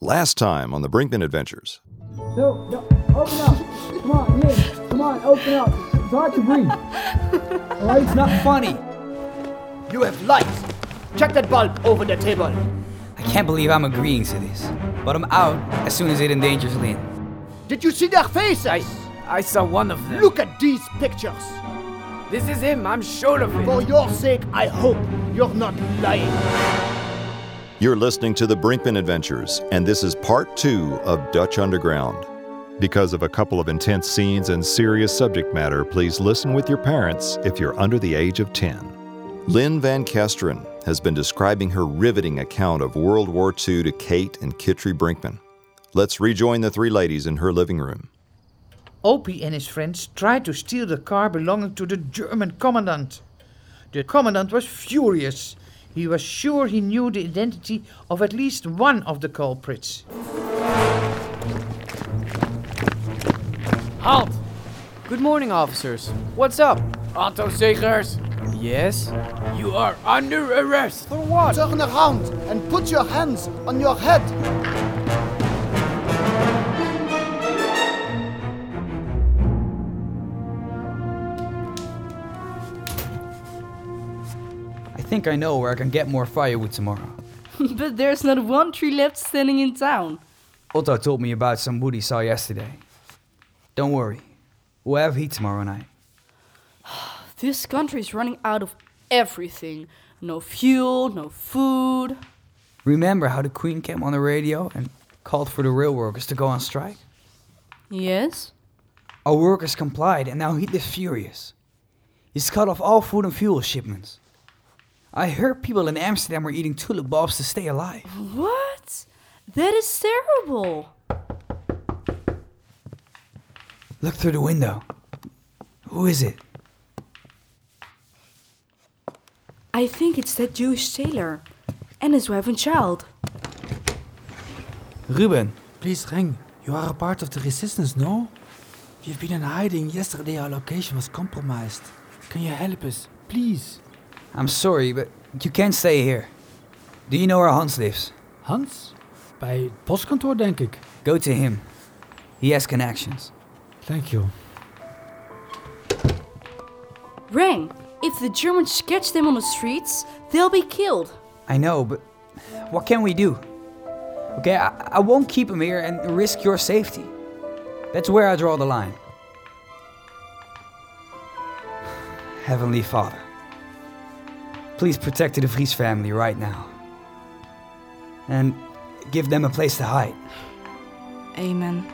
Last time on the Brinkman Adventures. No, open up. Come on, Lynn. Come on, open up. It's hard to breathe. All right, it's not funny. You have lights. Check that bulb over the table. I can't believe I'm agreeing to this, but I'm out as soon as it endangers Lynn. Did you see their faces? I saw one of them. Look at these pictures. This is him, I'm sure of it. For your sake, I hope you're not lying. You're listening to the Brinkman Adventures, and this is part 2 of Dutch Underground. Because of a couple of intense scenes and serious subject matter, please listen with your parents if you're under the age of 10. Lynn Van Kesteren has been describing her riveting account of World War II to Kate and Kitry Brinkman. Let's rejoin the three ladies in her living room. Opie and his friends tried to steal the car belonging to the German commandant. The commandant was furious. He was sure he knew the identity of at least one of the culprits. Halt! Good morning, officers. What's up? Otto Segers. Yes? You are under arrest. For what? Turn around and put your hands on your head. I think I know where I can get more firewood tomorrow. But there's not one tree left standing in town. Otto told me about some wood he saw yesterday. Don't worry, we'll have heat tomorrow night. This country is running out of everything. No fuel, no food. Remember how the Queen came on the radio and called for the rail workers to go on strike? Yes? Our workers complied and now Hitler's furious. He's cut off all food and fuel shipments. I heard people in Amsterdam were eating tulip bulbs to stay alive. What? That is terrible. Look through the window. Who is it? I think it's that Jewish sailor and his wife and child. Ruben. Please ring. You are a part of the resistance, no? You've been in hiding. Yesterday our location was compromised. Can you help us, please? I'm sorry, but you can't stay here. Do you know where Hans lives? Hans? Bij het postkantoor, denk ik. Go to him. He has connections. Thank you. Rang, if the Germans catch them on the streets, they'll be killed. I know, but what can we do? Okay, I won't keep him here and risk your safety. That's where I draw the line. Heavenly Father, please protect the De Vries family right now. And give them a place to hide. Amen.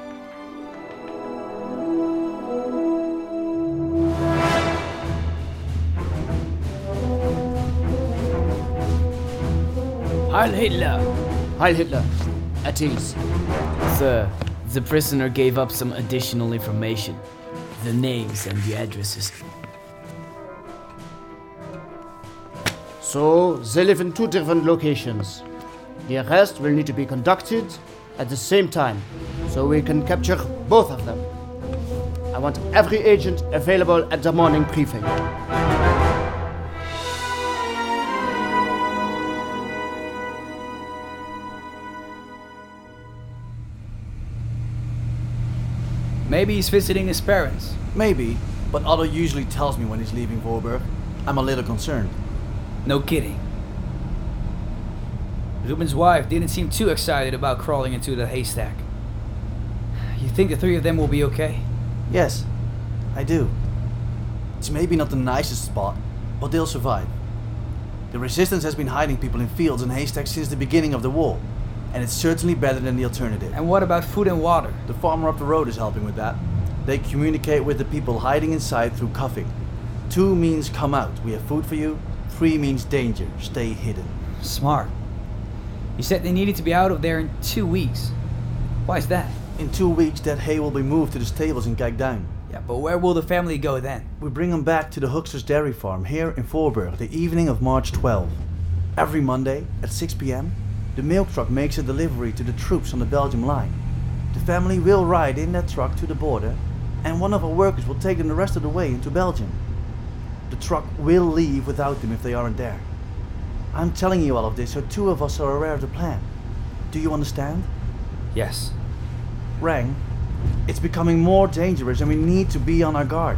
Heil Hitler! Heil Hitler. At ease. Sir, the prisoner gave up some additional information. The names and the addresses. So, they live in 2 different locations. The arrest will need to be conducted at the same time, so we can capture both of them. I want every agent available at the morning briefing. Maybe he's visiting his parents. Maybe, but Otto usually tells me when he's leaving Voorburg. I'm a little concerned. No kidding. Ruben's wife didn't seem too excited about crawling into the haystack. You think the 3 of them will be okay? Yes, I do. It's maybe not the nicest spot, but they'll survive. The resistance has been hiding people in fields and haystacks since the beginning of the war, and it's certainly better than the alternative. And what about food and water? The farmer up the road is helping with that. They communicate with the people hiding inside through cuffing. 2 means come out, we have food for you. 3 means danger, stay hidden. Smart. You said they needed to be out of there in 2 weeks. Why is that? In 2 weeks, that hay will be moved to the stables in Kijkduin. Yeah, but where will the family go then? We bring them back to the Huckster's dairy farm here in Voorburg the evening of March 12. Every Monday at 6 p.m., the milk truck makes a delivery to the troops on the Belgium line. The family will ride in that truck to the border, and one of our workers will take them the rest of the way into Belgium. The truck will leave without them if they aren't there. I'm telling you all of this so 2 of us are aware of the plan. Do you understand? Yes. Rang, it's becoming more dangerous and we need to be on our guard.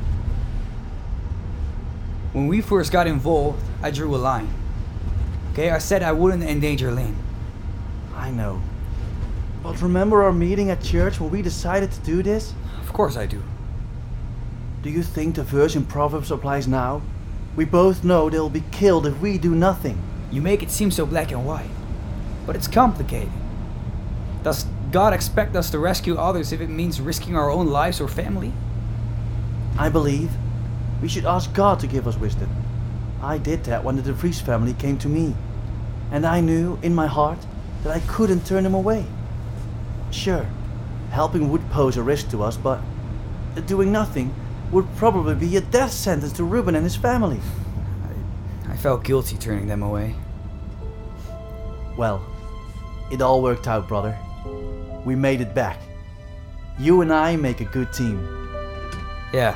When we first got involved, I drew a line. Okay, I said I wouldn't endanger Lynn. I know. But remember our meeting at church when we decided to do this? Of course I do. Do you think the verse in Proverbs applies now? We both know they'll be killed if we do nothing. You make it seem so black and white. But it's complicated. Does God expect us to rescue others if it means risking our own lives or family? I believe we should ask God to give us wisdom. I did that when the De Vries family came to me. And I knew in my heart that I couldn't turn them away. Sure, helping would pose a risk to us, but doing nothing would probably be a death sentence to Ruben and his family. I felt guilty turning them away. Well, it all worked out, brother. We made it back. You and I make a good team. Yeah.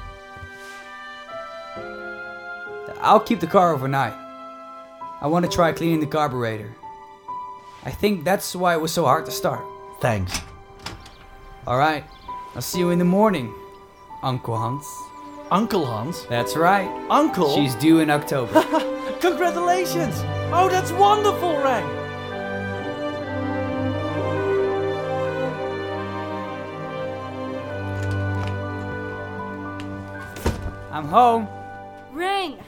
I'll keep the car overnight. I want to try cleaning the carburetor. I think that's why it was so hard to start. Thanks. Alright, I'll see you in the morning, Uncle Hans. Uncle Hans? That's right. Uncle? She's due in October. Congratulations! Oh, that's wonderful, Rang! I'm home. Rang!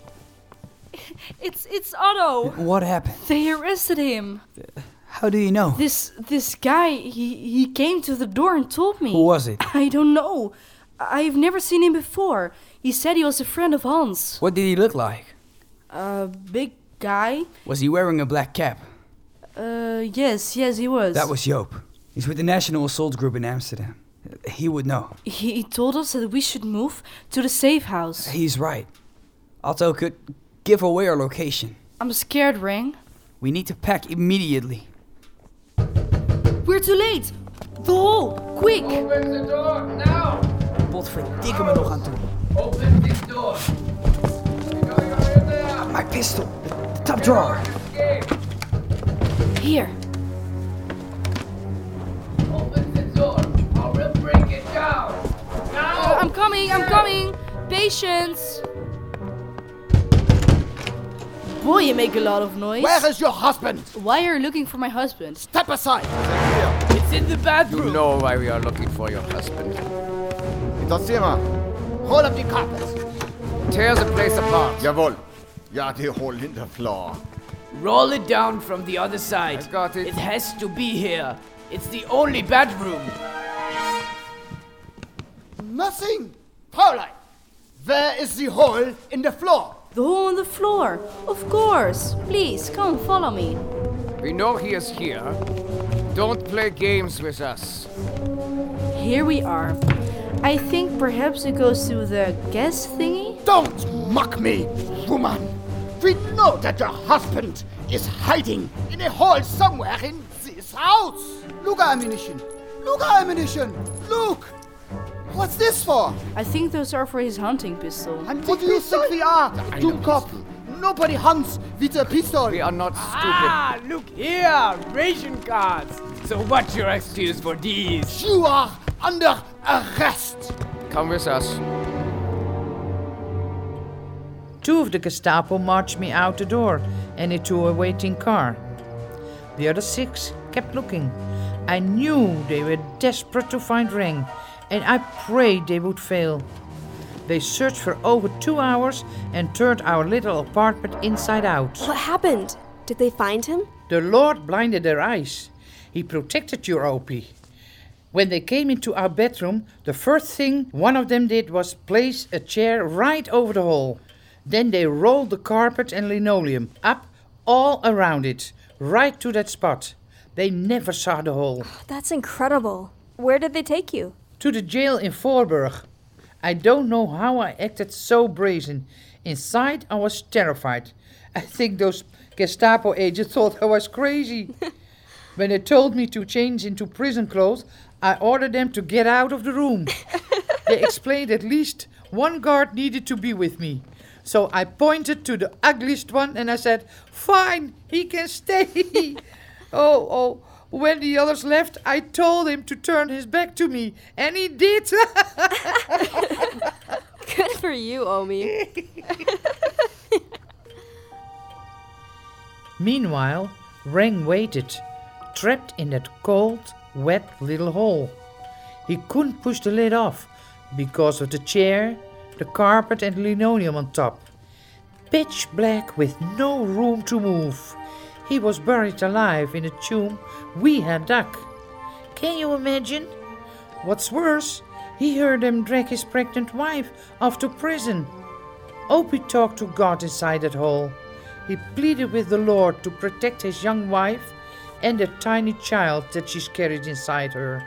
It's Otto. What happened? They arrested him. How do you know? This guy, he came to the door and told me. Who was it? I don't know. I've never seen him before. He said he was a friend of Hans. What did he look like? A big guy. Was he wearing a black cap? Yes, he was. That was Joop. He's with the National Assault Group in Amsterdam. He would know. He told us that we should move to the safe house. He's right. Otto could give away our location. I'm scared, Rang. We need to pack immediately. We're too late. The hole, quick. Open the door, now. Potverdikke me nog aan toe. Open this door. You know you're in there. My pistol. The top drawer. Escape. Here. Open the door, or we'll break it down. Now. I'm coming. Patience. Boy, you make a lot of noise. Where is your husband? Why are you looking for my husband? Step aside. It's in the bathroom. You know why we are looking for your husband. In das Zimmer. Roll up the carpet. Tear the place apart. Jawohl. Ja, the hole in the floor. Roll it down from the other side. I got it. It has to be here. It's the only bedroom. Nothing. Pauline, where is the hole in the floor? The hole in the floor. Of course. Please, come, follow me. We know he is here. Don't play games with us. Here we are. I think perhaps it goes to the gas thingy? Don't mock me, woman. We know that your husband is hiding in a hole somewhere in this house. Look, ammunition. Look. What's this for? I think those are for his hunting pistol. And what do you think we are? Doomkop. Nobody hunts with a pistol. We are not stupid. Ah, look here, ration cards. So what's your excuse for these? You are under arrest. Come with us. 2 of the Gestapo marched me out the door and into a waiting car. The other 6 kept looking. I knew they were desperate to find Rang, and I prayed they would fail. They searched for over 2 hours and turned our little apartment inside out. What happened? Did they find him? The Lord blinded their eyes. He protected your OP. When they came into our bedroom, the first thing one of them did was place a chair right over the hole. Then they rolled the carpet and linoleum up all around it, right to that spot. They never saw the hole. That's incredible. Where did they take you? To the jail in Voorburg. I don't know how I acted so brazen. Inside, I was terrified. I think those Gestapo agents thought I was crazy. When they told me to change into prison clothes, I ordered them to get out of the room. They explained at least one guard needed to be with me. So I pointed to the ugliest one and I said, "Fine, he can stay." Oh, When the others left, I told him to turn his back to me, and he did. Good for you, Omi. Meanwhile, Reng waited, trapped in that cold, wet little hole. He couldn't push the lid off because of the chair, the carpet and linoleum on top. Pitch black with no room to move. He was buried alive in a tomb we had dug. Can you imagine? What's worse, he heard them drag his pregnant wife off to prison. Opie talked to God inside that hole. He pleaded with the Lord to protect his young wife and the tiny child that she's carried inside her.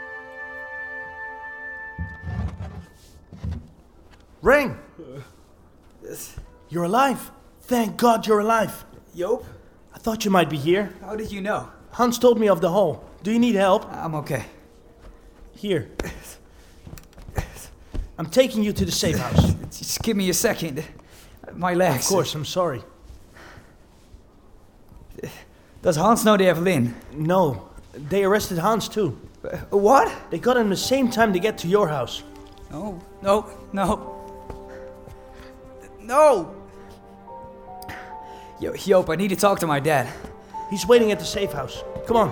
Reng! You're alive. Thank God you're alive. Joop? I thought you might be here. How did you know? Hans told me of the hole. Do you need help? I'm okay. Here. I'm taking you to the safe house. Just give me a second. My legs. Of course, I'm sorry. Does Hans know they have Lynn? No. They arrested Hans too. What? They got him the same time to get to your house. No. No! Joop, I need to talk to my dad. He's waiting at the safe house. Come on.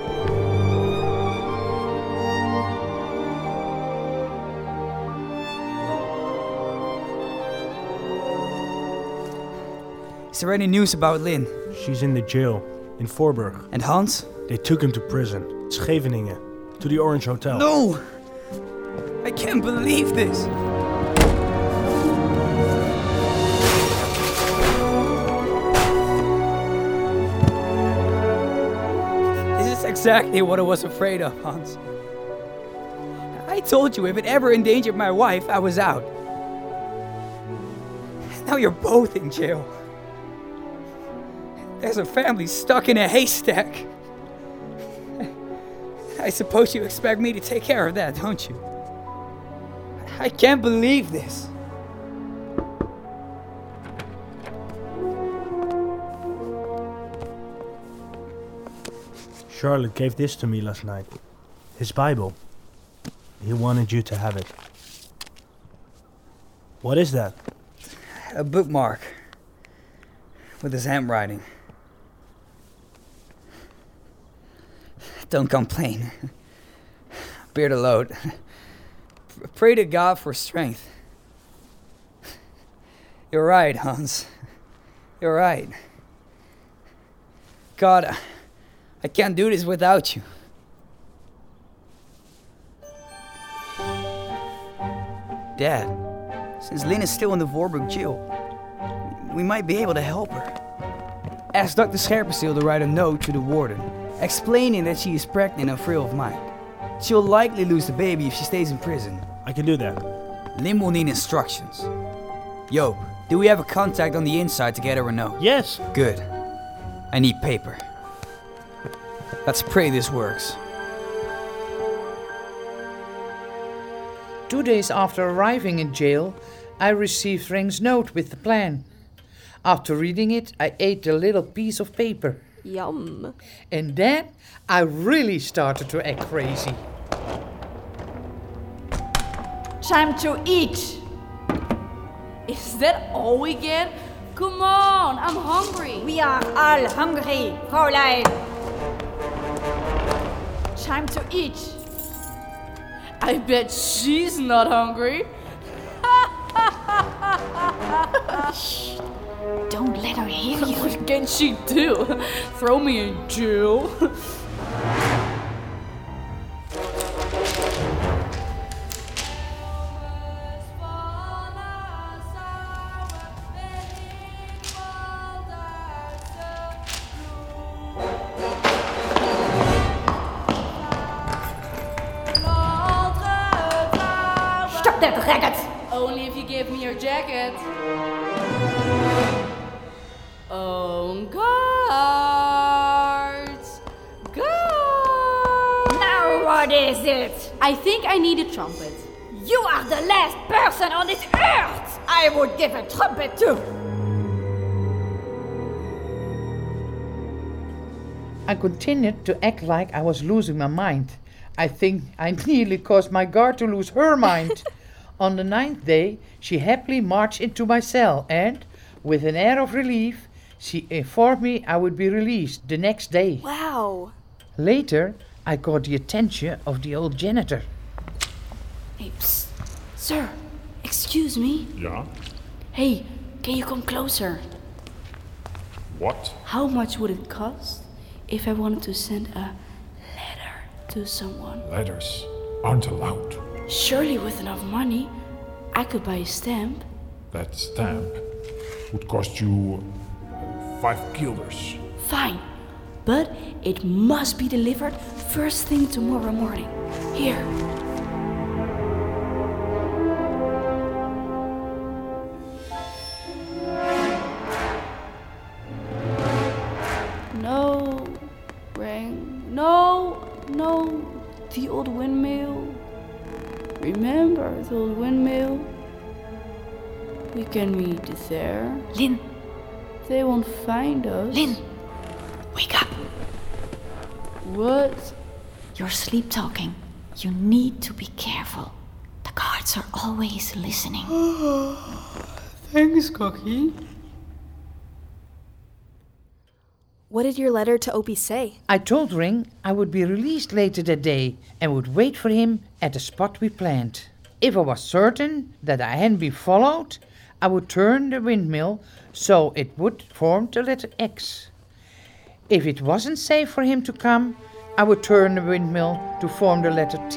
Is there any news about Lynn? She's in the jail in Voorburg. And Hans? They took him to prison. It's Scheveningen. To the Orange Hotel. No! I can't believe this! This is exactly what I was afraid of, Hans. I told you if it ever endangered my wife, I was out. Now you're both in jail. There's a family stuck in a haystack. I suppose you expect me to take care of that, don't you? I can't believe this. Charlotte gave this to me last night. His Bible. He wanted you to have it. What is that? A bookmark. With his handwriting. Don't complain. Bear the load. Pray to God for strength. You're right, Hans. You're right. God, I can't do this without you. Dad, since Lynn is still in the Voorburg jail, we might be able to help her. Ask Dr. Scherpenzeel to write a note to the warden, explaining that she is pregnant and frail of mind. She'll likely lose the baby if she stays in prison. I can do that. Lynn will need instructions. Joop, do we have a contact on the inside to get her a note? Yes. Good. I need paper. Let's pray this works. 2 days after arriving in jail, I received Reng's note with the plan. After reading it, I ate the little piece of paper. Yum. And then I really started to act crazy. Time to eat! Is that all we get? Come on, I'm hungry. We are all hungry, Fräulein. Time to eat. I bet she's not hungry. Shh. Don't let her hear you. What can she do? Throw me in jail? Stop that racket! Only if you give me your jacket. Oh, guards! Guards! Now what is it? I think I need a trumpet. You are the last person on this earth I would give a trumpet to. I continued to act like I was losing my mind. I think I nearly caused my guard to lose her mind. On the 9th day, she happily marched into my cell and, with an air of relief, she informed me I would be released the next day. Wow. Later, I caught the attention of the old janitor. Hey, psst. Sir, excuse me. Yeah? Hey, can you come closer? What? How much would it cost if I wanted to send a letter to someone? Letters aren't allowed. Surely with enough money, I could buy a stamp. That stamp would cost you 5 guilders. Fine, but it must be delivered first thing tomorrow morning. Here. No, ring. No, the old windmill. Remember the old windmill? We can meet there. Lynn. They won't find us. Lynn, wake up. What? You're sleep talking. You need to be careful. The guards are always listening. Thanks, Cocky. What did your letter to Opie say? I told Ring I would be released later that day and would wait for him at the spot we planned. If I was certain that I hadn't been followed, I would turn the windmill so it would form the letter X. If it wasn't safe for him to come, I would turn the windmill to form the letter T.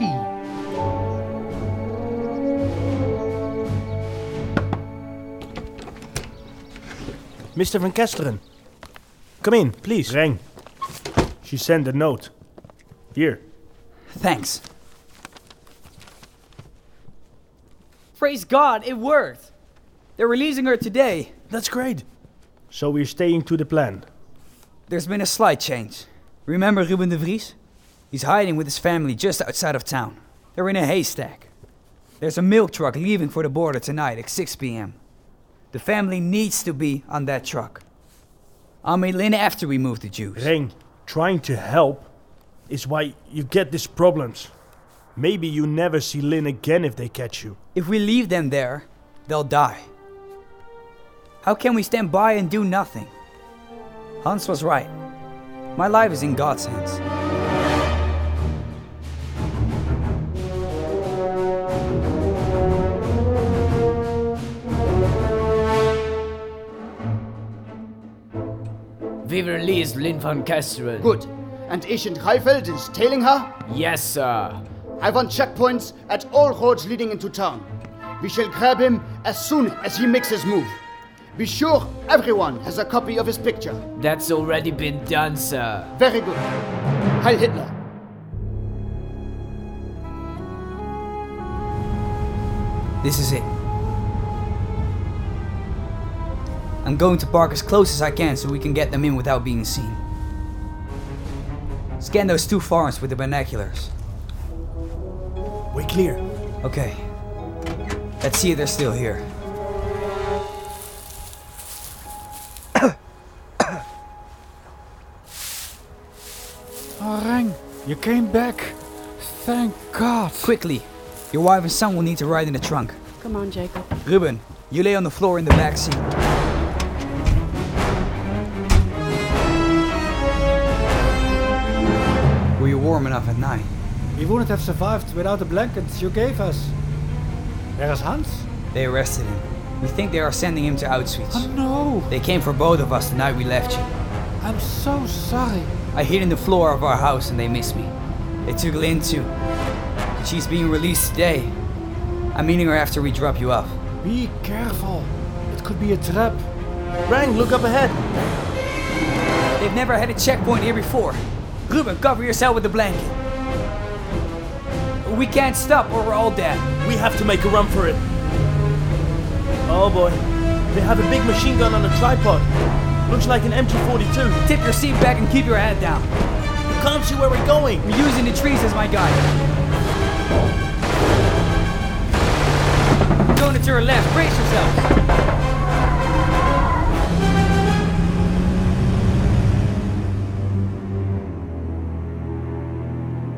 Mr. Van Kesteren. Come in, please. Reng. She sent a note. Here. Thanks. Praise God, it worked. They're releasing her today. That's great. So we're staying to the plan. There's been a slight change. Remember Ruben de Vries? He's hiding with his family just outside of town. They're in a haystack. There's a milk truck leaving for the border tonight at 6 p.m. The family needs to be on that truck. I'll meet Lynn after we move the Jews. Reng, trying to help is why you get these problems. Maybe you never see Lynn again if they catch you. If we leave them there, they'll die. How can we stand by and do nothing? Hans was right. My life is in God's hands. We released Lynn van Kesteren. Good. And Agent Reifeld is tailing her? Yes, sir. I want checkpoints at all roads leading into town. We shall grab him as soon as he makes his move. Be sure everyone has a copy of his picture. That's already been done, sir. Very good. Heil Hitler. This is it. I'm going to park as close as I can so we can get them in without being seen. Scan those 2 farms with the binoculars. We're clear. Okay. Let's see if they're still here. Oh, Reng, you came back. Thank God. Quickly. Your wife and son will need to ride in the trunk. Come on, Jacob. Ruben, you lay on the floor in the back seat. Were you warm enough at night? We wouldn't have survived without the blankets you gave us. Where is Hans? They arrested him. We think they are sending him to Auschwitz. Oh no! They came for both of us the night we left you. I'm so sorry. I hid in the floor of our house and they missed me. They took Lynn too. She's being released today. I'm meeting her after we drop you off. Be careful. It could be a trap. Reng, look up ahead. They've never had a checkpoint here before. Ruben, cover yourself with a blanket. We can't stop or we're all dead. We have to make a run for it. Oh boy. They have a big machine gun on a tripod. Looks like an MG42. Tip your seat back and keep your head down. You can't see where we're going. We're using the trees as my guide. Going to your left. Brace yourself.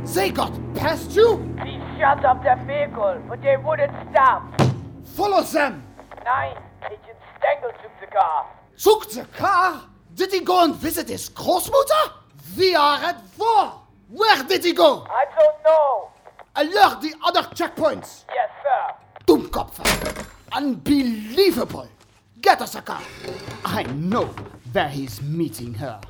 They got past you? We shut up their vehicle, but they wouldn't stop. Follow them! Nein, Agent Stengel took the car. Took the car? Did he go and visit his Großmutter? We are at war! Where did he go? I don't know. Alert the other checkpoints! Yes, sir. Dummkopf! Unbelievable! Get us a car! I know where he's meeting her.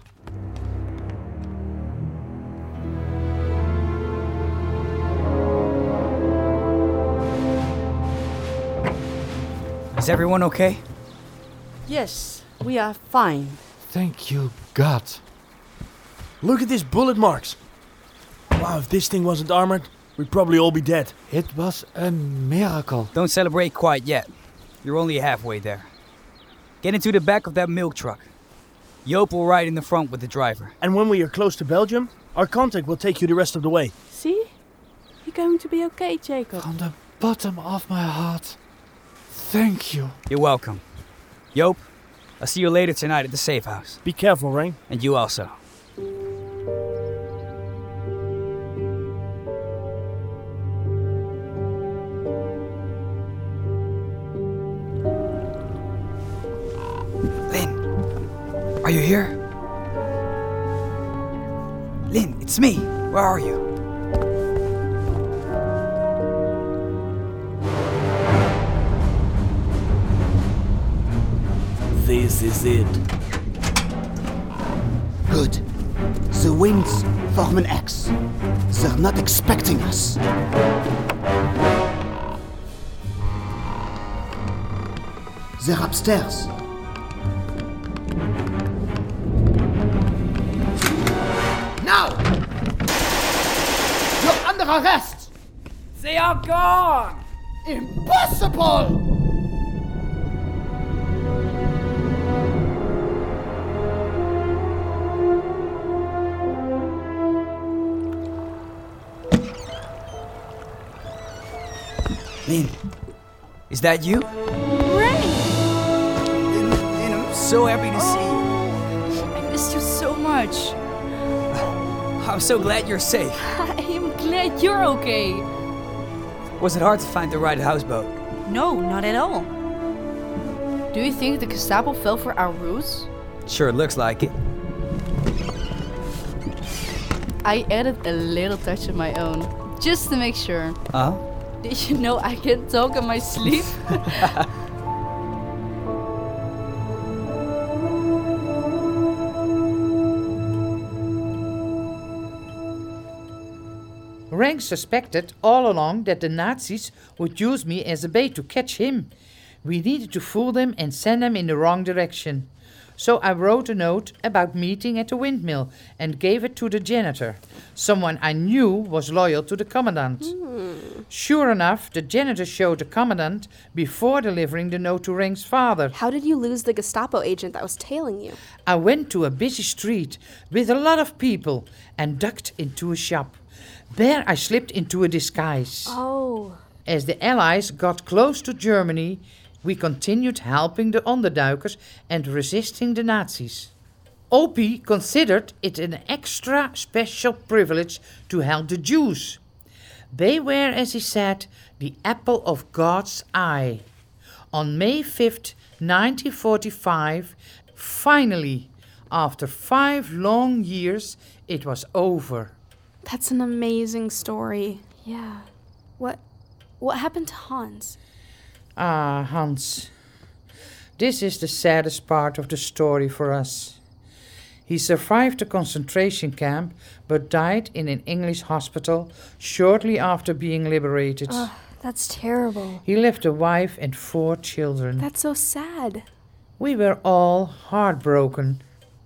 Is everyone okay? Yes, we are fine. Thank you, God. Look at these bullet marks. Wow, if this thing wasn't armored, we'd probably all be dead. It was a miracle. Don't celebrate quite yet. You're only halfway there. Get into the back of that milk truck. Joop will ride in the front with the driver. And when we are close to Belgium, our contact will take you the rest of the way. See? You're going to be okay, Jacob. From the bottom of my heart, thank you. You're welcome. Joop, I'll see you later tonight at the safe house. Be careful, Rain. And you also. Lynn, are you here? Lynn, it's me. Where are you? This is it. Good. The wings form an X. They're not expecting us. They're upstairs. Now! You're under arrest! They are gone! Impossible! Lynn, is that you? Rain! Lynn, I'm so happy to see you. I missed you so much. I'm so glad you're safe. I am glad you're okay. Was it hard to find the right houseboat? No, not at all. Do you think the Gestapo fell for our ruse? Sure looks like it. I added a little touch of my own, just to make sure. Uh-huh. Did you know I can talk in my sleep? Rank suspected all along that the Nazis would use me as a bait to catch him. We needed to fool them and send them in the wrong direction. So I wrote a note about meeting at the windmill and gave it to the janitor, someone I knew was loyal to the commandant. Sure enough, the janitor showed the commandant before delivering the note to Rank's father. How did you lose the Gestapo agent that was tailing you? I went to a busy street with a lot of people and ducked into a shop. There I slipped into a disguise. Oh. As the Allies got close to Germany, we continued helping the Onderduikers and resisting the Nazis. OP considered it an extra special privilege to help the Jews. They were, as he said, the apple of God's eye. On May 5th, 1945, finally, after 5 long years, it was over. That's an amazing story. Yeah. What happened to Hans? Ah, Hans. This is the saddest part of the story for us. He survived the concentration camp, but died in an English hospital shortly after being liberated. Oh, that's terrible. He left a wife and 4 children. That's so sad. We were all heartbroken.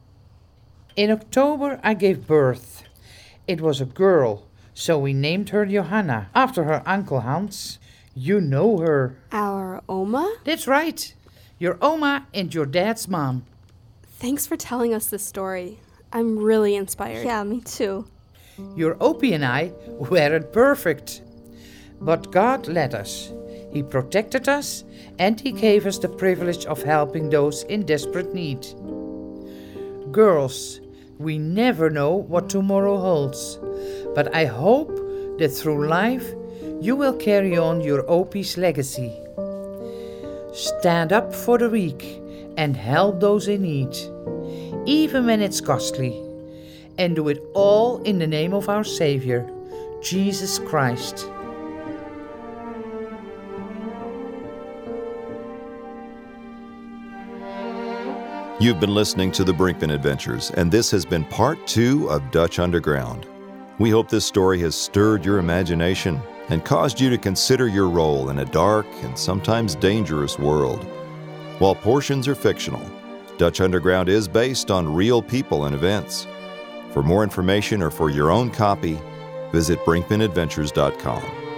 In October, I gave birth. It was a girl, so we named her Johanna, after her uncle Hans. You know her. Our Oma? That's right. Your Oma and your dad's mom. Thanks for telling us this story. I'm really inspired. Yeah, me too. Your Opie and I weren't perfect. But God led us. He protected us, and He gave us the privilege of helping those in desperate need. Girls, we never know what tomorrow holds. But I hope that through life you will carry on your OP's legacy. Stand up for the weak and help those in need, even when it's costly, and do it all in the name of our Savior, Jesus Christ. You've been listening to the Brinkman Adventures, and this has been part 2 of Dutch Underground. We hope this story has stirred your imagination and caused you to consider your role in a dark and sometimes dangerous world. While portions are fictional, Dutch Underground is based on real people and events. For more information or for your own copy, visit BrinkmanAdventures.com.